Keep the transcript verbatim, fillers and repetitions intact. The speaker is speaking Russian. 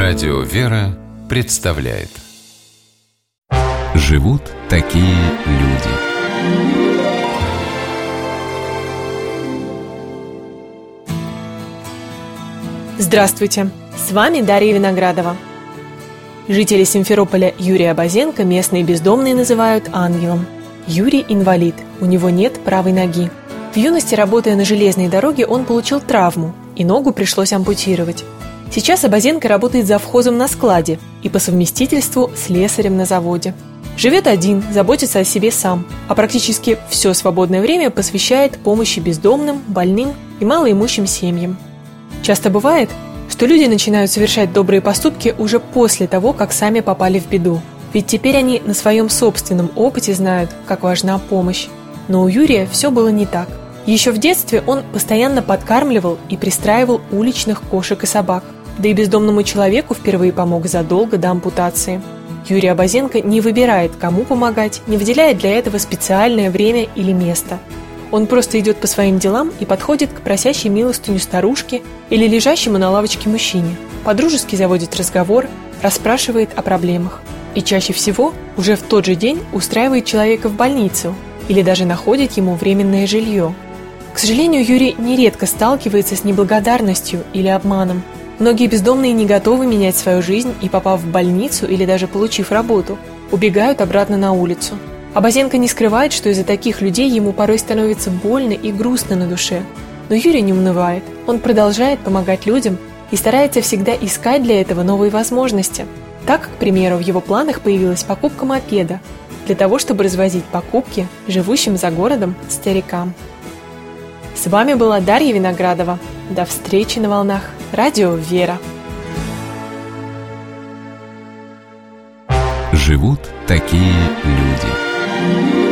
Радио «Вера» представляет. Живут такие люди. Здравствуйте! С вами Дарья Виноградова. Жители Симферополя Юрия Абазенко местные бездомные называют ангелом. Юрий инвалид, у него нет правой ноги. В юности, работая на железной дороге, он получил травму, и ногу пришлось ампутировать. Сейчас Абазенко работает завхозом на складе и по совместительству слесарем на заводе. Живет один, заботится о себе сам, а практически все свободное время посвящает помощи бездомным, больным и малоимущим семьям. Часто бывает, что люди начинают совершать добрые поступки уже после того, как сами попали в беду. Ведь теперь они на своем собственном опыте знают, как важна помощь. Но у Юрия все было не так. Еще в детстве он постоянно подкармливал и пристраивал уличных кошек и собак. Да и бездомному человеку впервые помог задолго до ампутации. Юрий Абазенко не выбирает, кому помогать, не выделяет для этого специальное время или место. Он просто идет по своим делам и подходит к просящей милостыню старушке или лежащему на лавочке мужчине. По-дружески заводит разговор, расспрашивает о проблемах. И чаще всего уже в тот же день устраивает человека в больницу или даже находит ему временное жилье. К сожалению, Юрий нередко сталкивается с неблагодарностью или обманом. Многие бездомные не готовы менять свою жизнь и, попав в больницу или даже получив работу, убегают обратно на улицу. Абазенко не скрывает, что из-за таких людей ему порой становится больно и грустно на душе. Но Юрий не унывает. Он продолжает помогать людям и старается всегда искать для этого новые возможности. Так, к примеру, в его планах появилась покупка мопеда для того, чтобы развозить покупки живущим за городом старикам. С вами была Дарья Виноградова. До встречи на волнах Радио «Вера». Живут такие люди.